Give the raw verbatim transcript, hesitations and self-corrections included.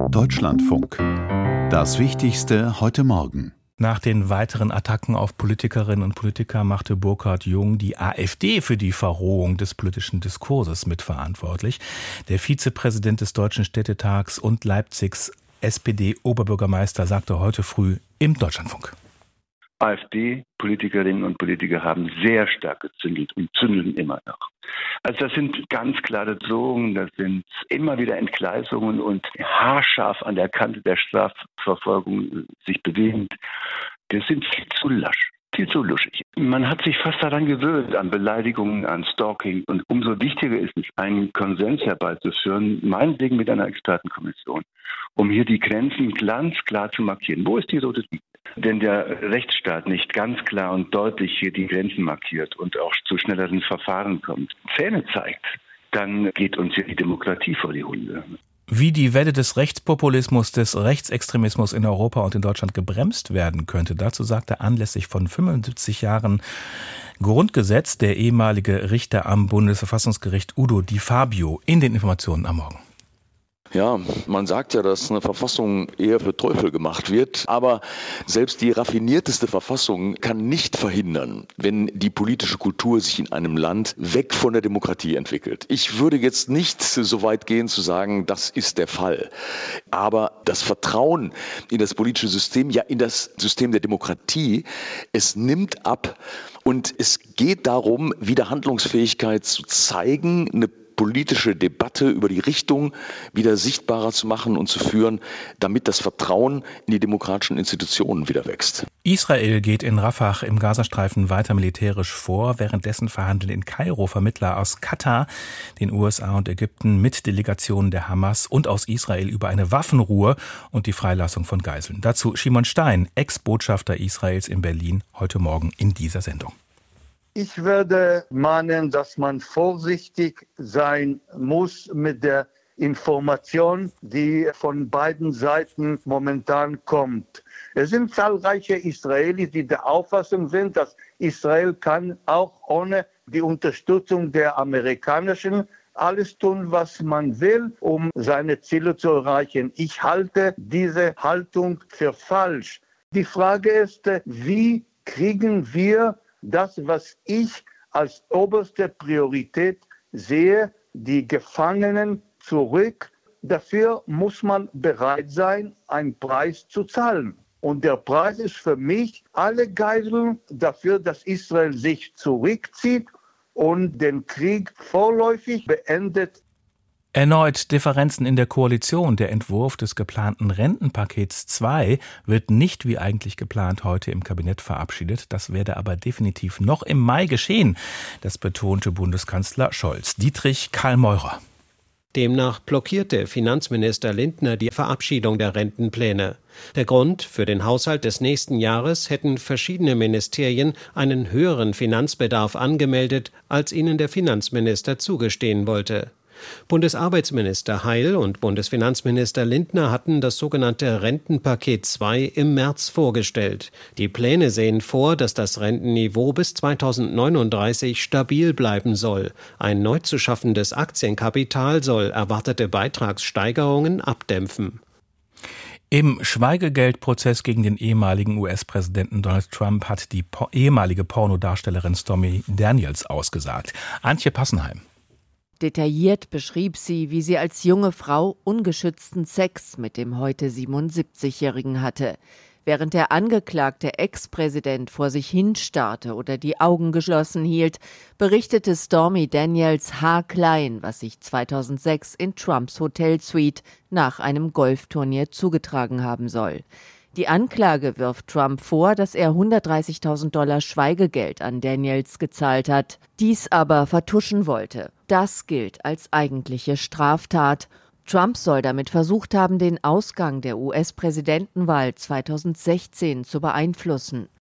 Deutschlandfunk. Das Wichtigste heute Morgen. Nach den weiteren Attacken auf Politikerinnen und Politiker machte Burkhard Jung die AfD für die Verrohung des politischen Diskurses mitverantwortlich. Der Vizepräsident des Deutschen Städtetags und Leipzigs S P D-Oberbürgermeister sagte heute früh im Deutschlandfunk: AfD-Politikerinnen und Politiker haben sehr stark gezündelt und zündeln immer noch. Also das sind ganz klare Drohungen, das sind immer wieder Entgleisungen und haarscharf an der Kante der Strafverfolgung sich bewegend. Das sind viel zu lasch, viel zu luschig. Man hat sich fast daran gewöhnt, an Beleidigungen, an Stalking. Und umso wichtiger ist es, einen Konsens herbeizuführen, meinetwegen mit einer Expertenkommission, um hier die Grenzen ganz klar zu markieren. Wo ist die rote Linie? Wenn der Rechtsstaat nicht ganz klar und deutlich hier die Grenzen markiert und auch zu schnelleren Verfahren kommt, Zähne zeigt, dann geht uns hier die Demokratie vor die Hunde. Wie die Welle des Rechtspopulismus, des Rechtsextremismus in Europa und in Deutschland gebremst werden könnte, dazu sagte anlässlich von fünfundsiebzig Jahren Grundgesetz der ehemalige Richter am Bundesverfassungsgericht Udo Di Fabio in den Informationen am Morgen. Ja, man sagt ja, dass eine Verfassung eher für Teufel gemacht wird, aber selbst die raffinierteste Verfassung kann nicht verhindern, wenn die politische Kultur sich in einem Land weg von der Demokratie entwickelt. Ich würde jetzt nicht so weit gehen zu sagen, das ist der Fall. Aber das Vertrauen in das politische System, ja in das System der Demokratie, es nimmt ab und es geht darum, wieder Handlungsfähigkeit zu zeigen, eine politische Debatte über die Richtung wieder sichtbarer zu machen und zu führen, damit das Vertrauen in die demokratischen Institutionen wieder wächst. Israel geht in Rafah im Gazastreifen weiter militärisch vor. Währenddessen verhandeln in Kairo Vermittler aus Katar, den U S A und Ägypten mit Delegationen der Hamas und aus Israel über eine Waffenruhe und die Freilassung von Geiseln. Dazu Shimon Stein, Ex-Botschafter Israels in Berlin, heute Morgen in dieser Sendung. Ich würde mahnen, dass man vorsichtig sein muss mit der Information, die von beiden Seiten momentan kommt. Es sind zahlreiche Israelis, die der Auffassung sind, dass Israel kann auch ohne die Unterstützung der amerikanischen alles tun, was man will, um seine Ziele zu erreichen. Ich halte diese Haltung für falsch. Die Frage ist, wie kriegen wir das, was ich als oberste Priorität sehe, die Gefangenen zurück. Dafür muss man bereit sein, einen Preis zu zahlen. Und der Preis ist für mich alle Geiseln dafür, dass Israel sich zurückzieht und den Krieg vorläufig beendet. Erneut Differenzen in der Koalition. Der Entwurf des geplanten Rentenpakets zwei wird nicht wie eigentlich geplant heute im Kabinett verabschiedet. Das werde aber definitiv noch im Mai geschehen. Das betonte Bundeskanzler Scholz. Dietrich Karl-Meurer. Demnach blockierte Finanzminister Lindner die Verabschiedung der Rentenpläne. Der Grund: für den Haushalt des nächsten Jahres hätten verschiedene Ministerien einen höheren Finanzbedarf angemeldet, als ihnen der Finanzminister zugestehen wollte. Bundesarbeitsminister Heil und Bundesfinanzminister Lindner hatten das sogenannte Rentenpaket zwei im März vorgestellt. Die Pläne sehen vor, dass das Rentenniveau bis zweitausendneununddreißig stabil bleiben soll. Ein neu zu schaffendes Aktienkapital soll erwartete Beitragssteigerungen abdämpfen. Im Schweigegeldprozess gegen den ehemaligen U S-Präsidenten Donald Trump hat die po- ehemalige Pornodarstellerin Stormy Daniels ausgesagt. Antje Passenheim. Detailliert beschrieb sie, wie sie als junge Frau ungeschützten Sex mit dem heute siebenundsiebzigjährigen hatte. Während der angeklagte Ex-Präsident vor sich hinstarrte oder die Augen geschlossen hielt, berichtete Stormy Daniels haarklein, was sich zweitausendsechs in Trumps Hotelsuite nach einem Golfturnier zugetragen haben soll. Die Anklage wirft Trump vor, dass er hundertdreißigtausend Dollar Schweigegeld an Daniels gezahlt hat, dies aber vertuschen wollte. Das gilt als eigentliche Straftat. Trump soll damit versucht haben, den Ausgang der U S-Präsidentenwahl zweitausendsechzehn zu beeinflussen.